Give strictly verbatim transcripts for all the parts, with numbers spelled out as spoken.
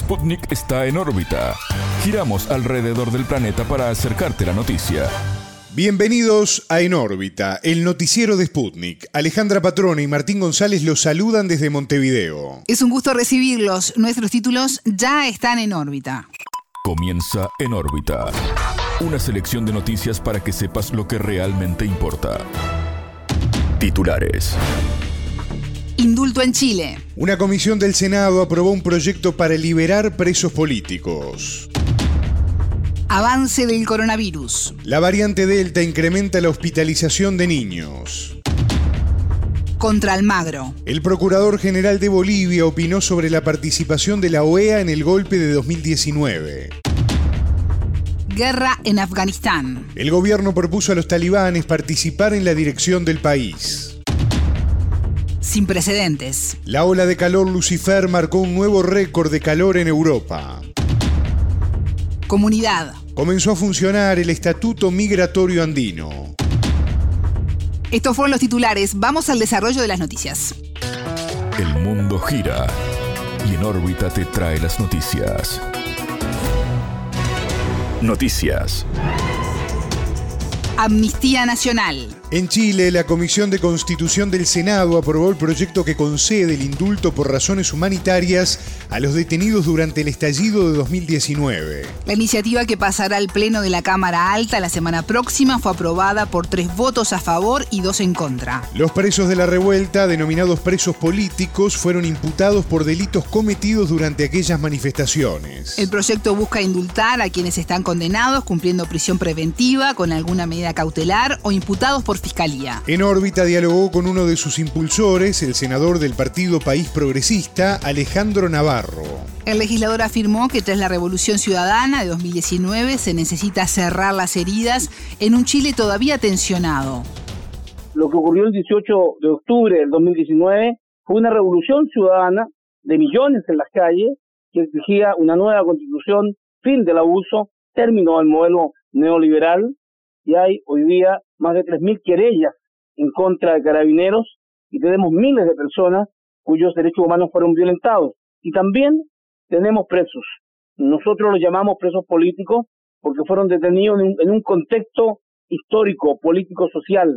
Sputnik está en órbita. Giramos alrededor del planeta para acercarte la noticia. Bienvenidos a En órbita, el noticiero de Sputnik. Alejandra Patrone y Martín González los saludan desde Montevideo. Es un gusto recibirlos. Nuestros títulos ya están en órbita. Comienza En órbita. Una selección de noticias para que sepas lo que realmente importa. Titulares. Indulto en Chile. Una comisión del Senado aprobó un proyecto para liberar presos políticos. Avance del coronavirus. La variante Delta incrementa la hospitalización de niños. Contra Almagro. El Procurador General de Bolivia opinó sobre la participación de la O E A en el golpe de dos mil diecinueve. Guerra en Afganistán. El gobierno propuso a los talibanes participar en la dirección del país. Sin precedentes. La ola de calor Lucifer marcó un nuevo récord de calor en Europa. Comunidad. Comenzó a funcionar el Estatuto Migratorio Andino. Estos fueron los titulares. Vamos al desarrollo de las noticias. El mundo gira y En órbita te trae las noticias. Noticias. Amnistía Nacional. En Chile, la Comisión de Constitución del Senado aprobó el proyecto que concede el indulto por razones humanitarias a los detenidos durante el estallido de dos mil diecinueve. La iniciativa, que pasará al Pleno de la Cámara Alta la semana próxima, fue aprobada por tres votos a favor y dos en contra. Los presos de la revuelta, denominados presos políticos, fueron imputados por delitos cometidos durante aquellas manifestaciones. El proyecto busca indultar a quienes están condenados cumpliendo prisión preventiva con alguna medida cautelar o imputados por Fiscalía. En órbita dialogó con uno de sus impulsores, el senador del Partido País Progresista, Alejandro Navarro. El legislador afirmó que tras la Revolución Ciudadana de dos mil diecinueve se necesita cerrar las heridas en un Chile todavía tensionado. Lo que ocurrió el dieciocho de octubre del dos mil diecinueve fue una revolución ciudadana de millones en las calles que exigía una nueva constitución, fin del abuso, término del modelo neoliberal, y hay hoy día más de tres mil querellas en contra de carabineros y tenemos miles de personas cuyos derechos humanos fueron violentados. Y también tenemos presos. Nosotros los llamamos presos políticos porque fueron detenidos en un, en un contexto histórico, político, social.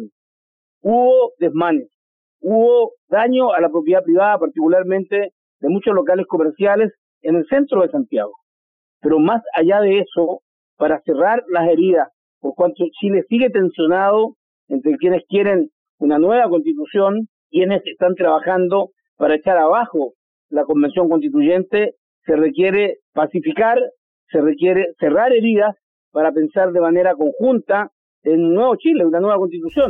Hubo desmanes, hubo daño a la propiedad privada, particularmente de muchos locales comerciales en el centro de Santiago. Pero más allá de eso, para cerrar las heridas, por cuanto Chile sigue tensionado entre quienes quieren una nueva constitución, quienes están trabajando para echar abajo la convención constituyente, se requiere pacificar, se requiere cerrar heridas para pensar de manera conjunta en un nuevo Chile, una nueva constitución.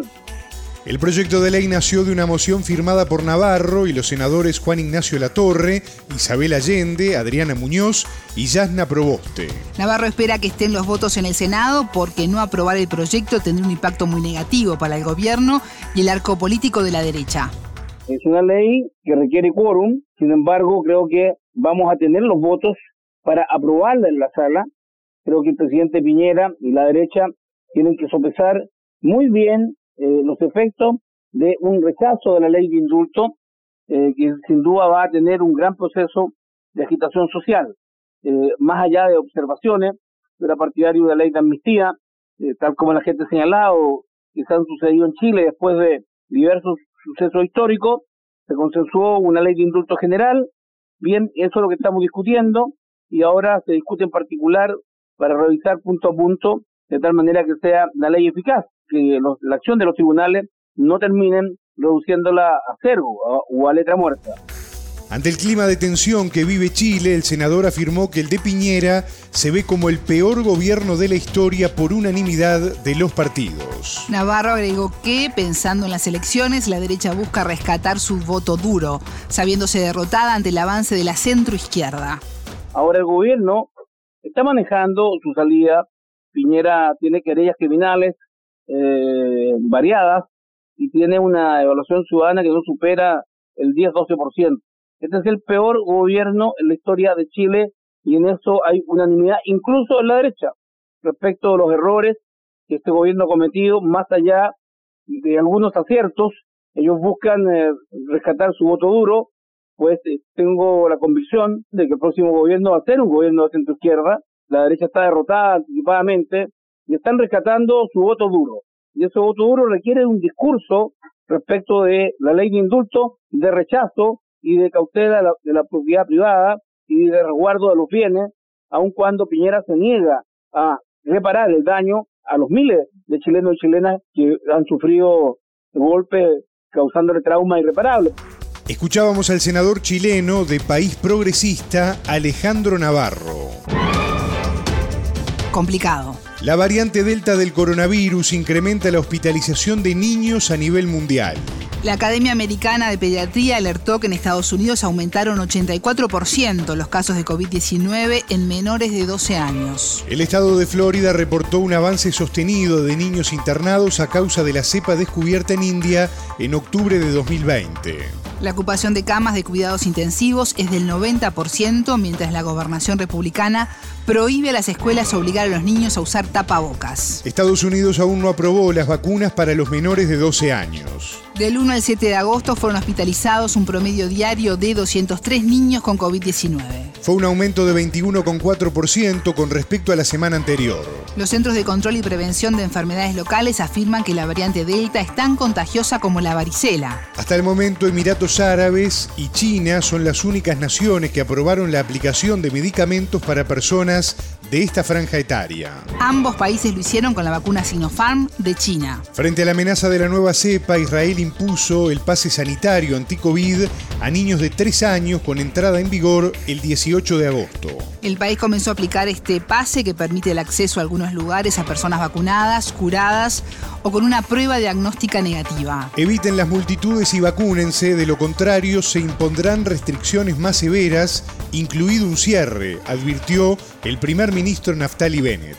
El proyecto de ley nació de una moción firmada por Navarro y los senadores Juan Ignacio Latorre, Isabel Allende, Adriana Muñoz y Yasna Proboste. Navarro espera que estén los votos en el Senado porque no aprobar el proyecto tendría un impacto muy negativo para el gobierno y el arco político de la derecha. Es una ley que requiere quórum, sin embargo creo que vamos a tener los votos para aprobarla en la sala. Creo que el presidente Piñera y la derecha tienen que sopesar muy bien Eh, los efectos de un rechazo de la ley de indulto, eh, que sin duda va a tener un gran proceso de agitación social. Eh, más allá de observaciones, yo era partidario de la ley de amnistía, eh, tal como la gente ha señalado, que se han sucedido en Chile después de diversos sucesos históricos, se consensuó una ley de indulto general. Bien, eso es lo que estamos discutiendo, y ahora se discute en particular para revisar punto a punto, de tal manera que sea una ley eficaz, que los, la acción de los tribunales no terminen reduciéndola a cero a, o a letra muerta. Ante el clima de tensión que vive Chile, el senador afirmó que el de Piñera se ve como el peor gobierno de la historia por unanimidad de los partidos. Navarro agregó que, pensando en las elecciones, la derecha busca rescatar su voto duro, sabiéndose derrotada ante el avance de la centroizquierda. Ahora el gobierno está manejando su salida. Piñera tiene querellas criminales eh, variadas y tiene una evaluación ciudadana que no supera el diez a doce por ciento. Este es el peor gobierno en la historia de Chile y en eso hay unanimidad, incluso en la derecha, respecto de los errores que este gobierno ha cometido. Más allá de algunos aciertos, ellos buscan eh, rescatar su voto duro pues eh, tengo la convicción de que el próximo gobierno va a ser un gobierno de centro-izquierda. La derecha está derrotada anticipadamente y están rescatando su voto duro. Y ese voto duro requiere un discurso respecto de la ley de indulto, de rechazo y de cautela de la, de la propiedad privada y de resguardo de los bienes, aun cuando Piñera se niega a reparar el daño a los miles de chilenos y chilenas que han sufrido el golpe causándole trauma irreparable. Escuchábamos al senador chileno de País Progresista, Alejandro Navarro. Complicado. La variante Delta del coronavirus incrementa la hospitalización de niños a nivel mundial. La Academia Americana de Pediatría alertó que en Estados Unidos aumentaron ochenta y cuatro por ciento los casos de covid diecinueve en menores de doce años. El estado de Florida reportó un avance sostenido de niños internados a causa de la cepa descubierta en India en octubre de dos mil veinte. La ocupación de camas de cuidados intensivos es del noventa por ciento, mientras la gobernación republicana prohíbe a las escuelas obligar a los niños a usar tapabocas. Estados Unidos aún no aprobó las vacunas para los menores de doce años. Del uno al siete de agosto fueron hospitalizados un promedio diario de doscientos tres niños con covid diecinueve. Fue un aumento de veintiuno coma cuatro por ciento con respecto a la semana anterior. Los Centros de Control y Prevención de Enfermedades Locales afirman que la variante Delta es tan contagiosa como la varicela. Hasta el momento, Emiratos Árabes y China son las únicas naciones que aprobaron la aplicación de medicamentos para personas de esta franja etaria. Ambos países lo hicieron con la vacuna Sinopharm de China. Frente a la amenaza de la nueva cepa, Israel impuso el pase sanitario anti-COVID a niños de tres años con entrada en vigor el dieciocho de agosto. El país comenzó a aplicar este pase que permite el acceso a algunos lugares a personas vacunadas, curadas o con una prueba diagnóstica negativa. Eviten las multitudes y vacúnense, de lo contrario se impondrán restricciones más severas, incluido un cierre, advirtió el primer ministro Naftali Bennett.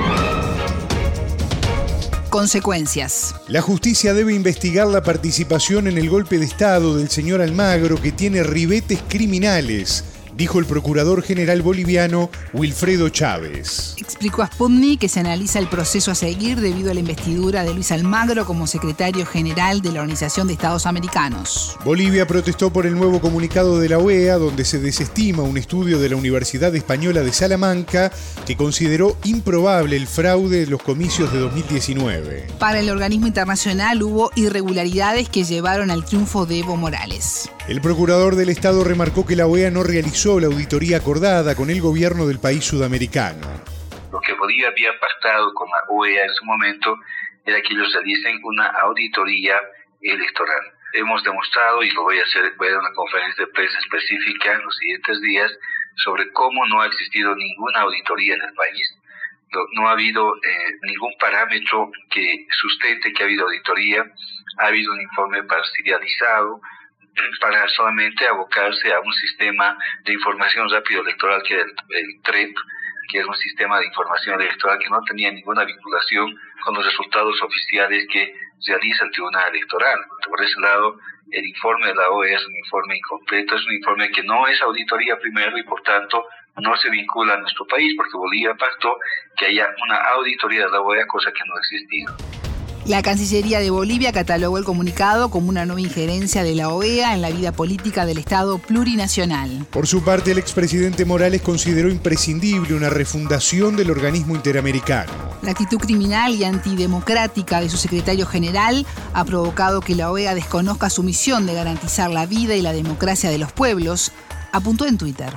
Consecuencias. La justicia debe investigar la participación en el golpe de Estado del señor Almagro, que tiene ribetes criminales, dijo el procurador general boliviano Wilfredo Chávez. Explicó a Sputnik que se analiza el proceso a seguir debido a la investidura de Luis Almagro como secretario general de la Organización de Estados Americanos. Bolivia protestó por el nuevo comunicado de la O E A, donde se desestima un estudio de la Universidad Española de Salamanca que consideró improbable el fraude de los comicios de dos mil diecinueve. Para el organismo internacional hubo irregularidades que llevaron al triunfo de Evo Morales. El procurador del Estado remarcó que la O E A no realizó la auditoría acordada con el gobierno del país sudamericano. Lo que Bolivia había pactado con la O E A en su momento era que ellos realicen una auditoría electoral. Hemos demostrado, y lo voy a hacer, voy a dar una conferencia de prensa específica en los siguientes días, sobre cómo no ha existido ninguna auditoría en el país. No ha habido eh, ningún parámetro que sustente que ha habido auditoría. Ha habido un informe parcializado para solamente abocarse a un sistema de información rápido electoral que era el, el T R E P, que es un sistema de información electoral que no tenía ninguna vinculación con los resultados oficiales que realiza el Tribunal Electoral. Por ese lado, el informe de la O E A es un informe incompleto, es un informe que no es auditoría primero y por tanto no se vincula a nuestro país, porque Bolivia pactó que haya una auditoría de la O E A, cosa que no ha existido. La Cancillería de Bolivia catalogó el comunicado como una nueva injerencia de la O E A en la vida política del Estado plurinacional. Por su parte, el expresidente Morales consideró imprescindible una refundación del organismo interamericano. La actitud criminal y antidemocrática de su secretario general ha provocado que la O E A desconozca su misión de garantizar la vida y la democracia de los pueblos, apuntó en Twitter.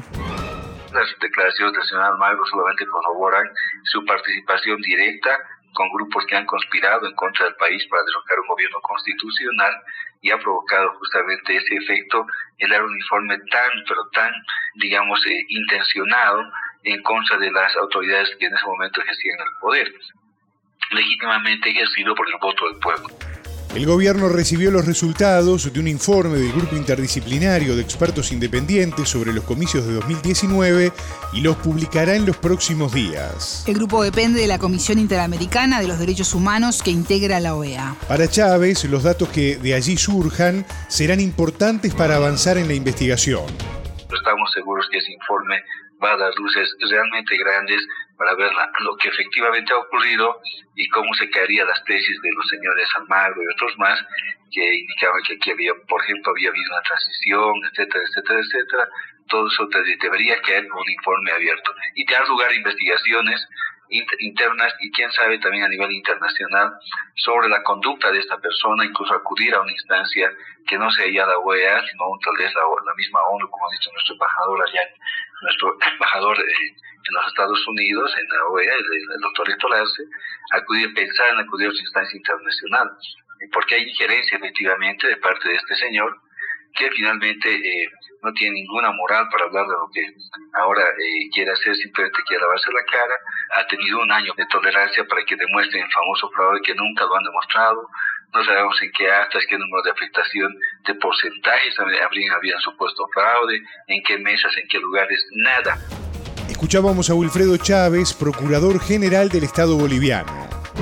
Las declaraciones del señor Almagro solamente corroboran su participación directa con grupos que han conspirado en contra del país para derrocar un gobierno constitucional, y ha provocado justamente ese efecto, el dar un informe tan, pero tan, digamos, eh, intencionado en contra de las autoridades que en ese momento ejercían el poder, legítimamente ejercido por el voto del pueblo. El gobierno recibió los resultados de un informe del Grupo Interdisciplinario de Expertos Independientes sobre los comicios de dos mil diecinueve y los publicará en los próximos días. El grupo depende de la Comisión Interamericana de los Derechos Humanos que integra la O E A. Para Chávez, los datos que de allí surjan serán importantes para avanzar en la investigación. Estamos seguros que ese informe va a dar luces realmente grandes para ver la, lo que efectivamente ha ocurrido y cómo se caerían las tesis de los señores Almagro y otros más, que indicaba que aquí había, por ejemplo, había habido una transición, etcétera, etcétera, etcétera. Todo eso debería quedar un informe abierto y dar lugar a investigaciones internas y quién sabe también a nivel internacional sobre la conducta de esta persona, incluso acudir a una instancia que no sea ya la O E A, sino tal vez la, la misma ONU, como ha dicho nuestro embajador allá, nuestro embajador eh, en los Estados Unidos, en la O E A, el, el doctor Etolarse, acudir, pensar en acudir a una instancia internacional, porque hay injerencia efectivamente de parte de este señor, que finalmente eh, no tiene ninguna moral para hablar de lo que ahora eh, quiere hacer, simplemente quiere lavarse la cara. Ha tenido un año de tolerancia para que demuestren el famoso fraude que nunca lo han demostrado. No sabemos en qué actas, qué número de afectación de porcentajes habrían, habían supuesto fraude, en qué mesas, en qué lugares, nada. Escuchábamos a Wilfredo Chávez, procurador general del Estado boliviano.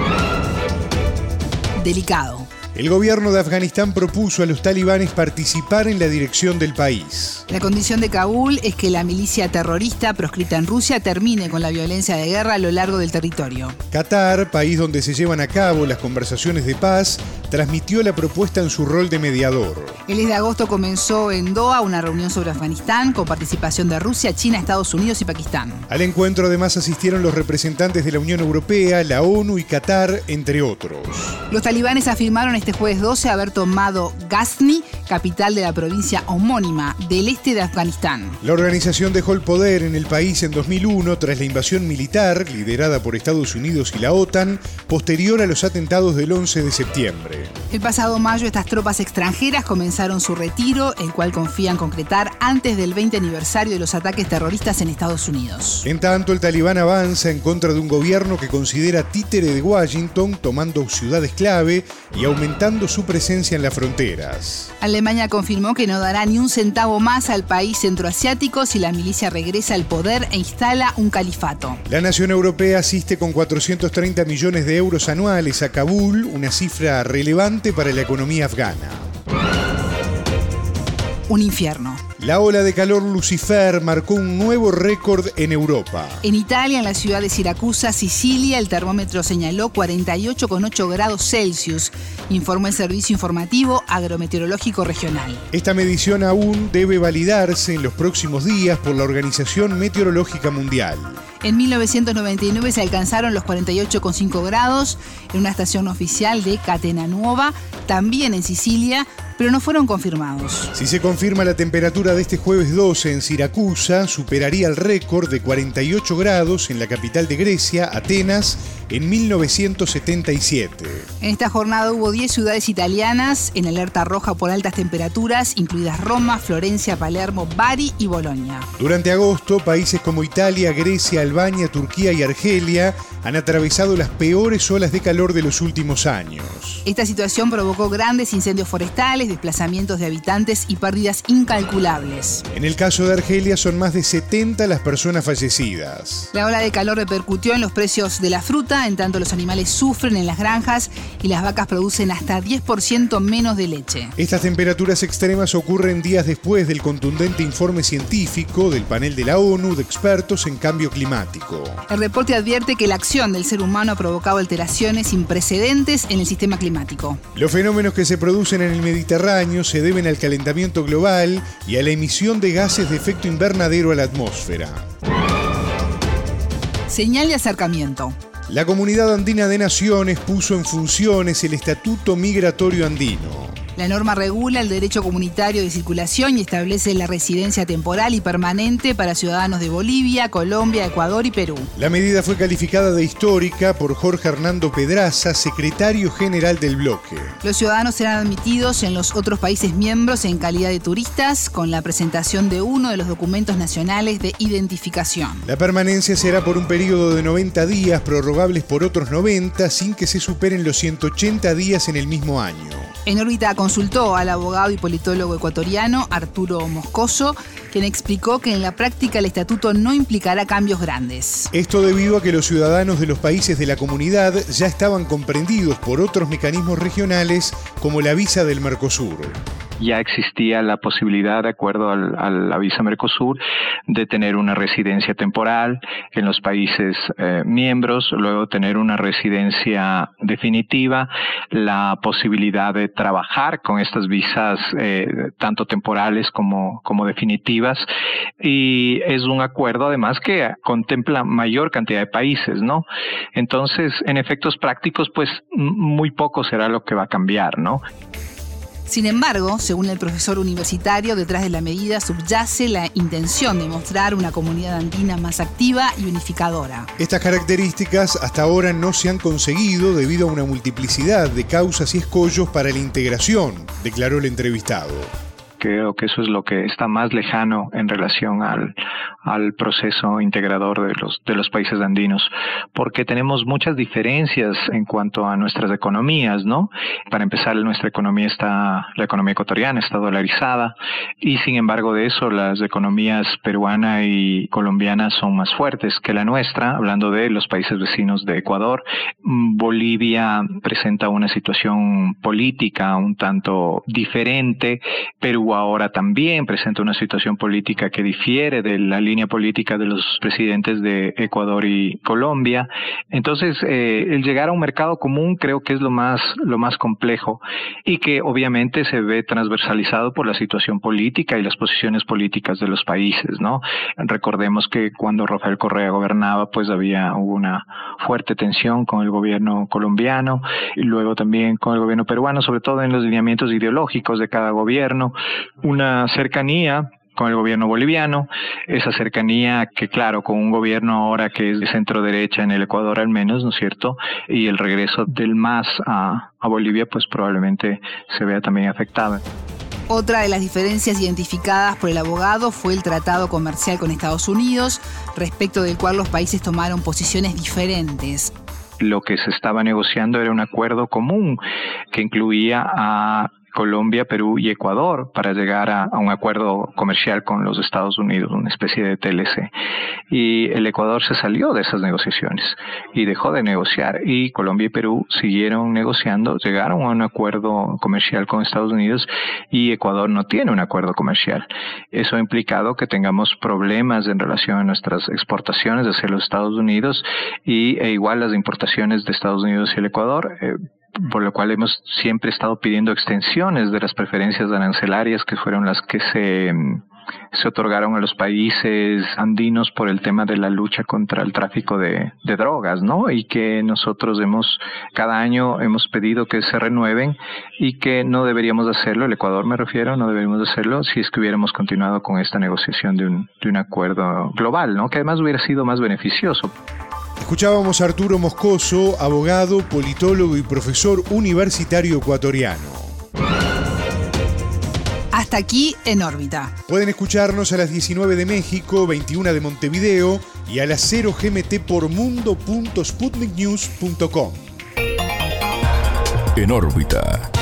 Delicado. El gobierno de Afganistán propuso a los talibanes participar en la dirección del país. La condición de Kabul es que la milicia terrorista proscrita en Rusia termine con la violencia de guerra a lo largo del territorio. Qatar, país donde se llevan a cabo las conversaciones de paz, transmitió la propuesta en su rol de mediador. El diez de agosto comenzó en Doha una reunión sobre Afganistán con participación de Rusia, China, Estados Unidos y Pakistán. Al encuentro además asistieron los representantes de la Unión Europea, la ONU y Qatar, entre otros. Los talibanes afirmaron este jueves doce haber tomado Ghazni, capital de la provincia homónima del este de Afganistán. La organización dejó el poder en el país en dos mil uno tras la invasión militar liderada por Estados Unidos y la OTAN, posterior a los atentados del once de septiembre. El pasado mayo estas tropas extranjeras comenzaron su retiro, el cual confían concretar antes del veinte aniversario de los ataques terroristas en Estados Unidos. En tanto, el talibán avanza en contra de un gobierno que considera títere de Washington, tomando ciudades clave y aumentando su presencia en las fronteras. Alemania confirmó que no dará ni un centavo más al país centroasiático si la milicia regresa al poder e instala un califato. La nación europea asiste con cuatrocientos treinta millones de euros anuales a Kabul, una cifra relevante para la economía afgana. Un infierno. La ola de calor Lucifer marcó un nuevo récord en Europa. En Italia, en la ciudad de Siracusa, Sicilia, el termómetro señaló cuarenta y ocho coma ocho grados Celsius, informó el Servicio Informativo Agrometeorológico Regional. Esta medición aún debe validarse en los próximos días por la Organización Meteorológica Mundial. En mil novecientos noventa y nueve se alcanzaron los cuarenta y ocho coma cinco grados en una estación oficial de Catenanuova, también en Sicilia, pero no fueron confirmados. Si se confirma la temperatura de este jueves doce en Siracusa, superaría el récord de cuarenta y ocho grados en la capital de Grecia, Atenas, en mil novecientos setenta y siete. En esta jornada hubo diez ciudades italianas en alerta roja por altas temperaturas, incluidas Roma, Florencia, Palermo, Bari y Bolonia. Durante agosto, países como Italia, Grecia, Albania, Turquía y Argelia han atravesado las peores olas de calor de los últimos años. Esta situación provocó grandes incendios forestales, desplazamientos de habitantes y pérdidas incalculables. En el caso de Argelia son más de setenta las personas fallecidas. La ola de calor repercutió en los precios de la fruta, en tanto los animales sufren en las granjas y las vacas producen hasta diez por ciento menos de leche. Estas temperaturas extremas ocurren días después del contundente informe científico del panel de la ONU de expertos en cambio climático. El reporte advierte que la acción del ser humano ha provocado alteraciones sin precedentes en el sistema climático. Los fenómenos que se producen en el Mediterráneo se deben al calentamiento global y a la emisión de gases de efecto invernadero a la atmósfera. Señal de acercamiento. La Comunidad Andina de Naciones puso en funciones el Estatuto Migratorio Andino. La norma regula el derecho comunitario de circulación y establece la residencia temporal y permanente para ciudadanos de Bolivia, Colombia, Ecuador y Perú. La medida fue calificada de histórica por Jorge Hernando Pedraza, secretario general del bloque. Los ciudadanos serán admitidos en los otros países miembros en calidad de turistas con la presentación de uno de los documentos nacionales de identificación. La permanencia será por un periodo de noventa días, prorrogables por otros noventa, sin que se superen los ciento ochenta días en el mismo año. En órbita consultó al abogado y politólogo ecuatoriano Arturo Moscoso, quien explicó que en la práctica el estatuto no implicará cambios grandes. Esto debido a que los ciudadanos de los países de la comunidad ya estaban comprendidos por otros mecanismos regionales como la visa del Mercosur. ya existía la posibilidad, de acuerdo al, a la visa Mercosur, de tener una residencia temporal en los países eh, miembros, luego tener una residencia definitiva, la posibilidad de trabajar con estas visas eh, tanto temporales como, como definitivas, y es un acuerdo además que contempla mayor cantidad de países, ¿no? Entonces, en efectos prácticos, pues muy poco será lo que va a cambiar, ¿no? Sin embargo, según el profesor universitario, detrás de la medida subyace la intención de mostrar una comunidad andina más activa y unificadora. Estas características hasta ahora no se han conseguido debido a una multiplicidad de causas y escollos para la integración, declaró el entrevistado. Creo que eso es lo que está más lejano en relación al, al proceso integrador de los, de los países andinos, porque tenemos muchas diferencias en cuanto a nuestras economías, ¿no? Para empezar, nuestra economía está, la economía ecuatoriana está dolarizada, y sin embargo de eso, las economías peruana y colombiana son más fuertes que la nuestra, hablando de los países vecinos de Ecuador. Bolivia presenta una situación política un tanto diferente, Perú ahora también presenta una situación política que difiere de la línea política de los presidentes de Ecuador y Colombia. Entonces, eh, el llegar a un mercado común creo que es lo más, lo más complejo, y que obviamente se ve transversalizado por la situación política y las posiciones políticas de los países, ¿no? Recordemos que cuando Rafael Correa gobernaba, pues había hubo una fuerte tensión con el gobierno colombiano, y luego también con el gobierno peruano, sobre todo en los lineamientos ideológicos de cada gobierno, una cercanía con el gobierno boliviano, esa cercanía que, claro, con un gobierno ahora que es de centro derecha en el Ecuador al menos, ¿no es cierto?, y el regreso del M A S a, a Bolivia, pues probablemente se vea también afectada. Otra de las diferencias identificadas por el abogado fue el tratado comercial con Estados Unidos, respecto del cual los países tomaron posiciones diferentes. Lo que se estaba negociando era un acuerdo común que incluía a Colombia, Perú y Ecuador para llegar a, a un acuerdo comercial con los Estados Unidos, una especie de T L C. Y el Ecuador se salió de esas negociaciones y dejó de negociar, y Colombia y Perú siguieron negociando, llegaron a un acuerdo comercial con Estados Unidos, y Ecuador no tiene un acuerdo comercial. Eso ha implicado que tengamos problemas en relación a nuestras exportaciones hacia los Estados Unidos, y e igual las importaciones de Estados Unidos y el Ecuador, eh, por lo cual hemos siempre estado pidiendo extensiones de las preferencias arancelarias que fueron las que se, se otorgaron a los países andinos por el tema de la lucha contra el tráfico de, de drogas, ¿no? Y que nosotros hemos, cada año hemos pedido que se renueven, y que no deberíamos hacerlo, el Ecuador me refiero, no deberíamos hacerlo si es que hubiéramos continuado con esta negociación de un, de un acuerdo global, ¿no? Que además hubiera sido más beneficioso. Escuchábamos a Arturo Moscoso, abogado, politólogo y profesor universitario ecuatoriano. Hasta aquí En órbita. Pueden escucharnos a las diecinueve de México, veintiuna de Montevideo y a las cero G M T por mundo punto sputnik news punto com. En órbita.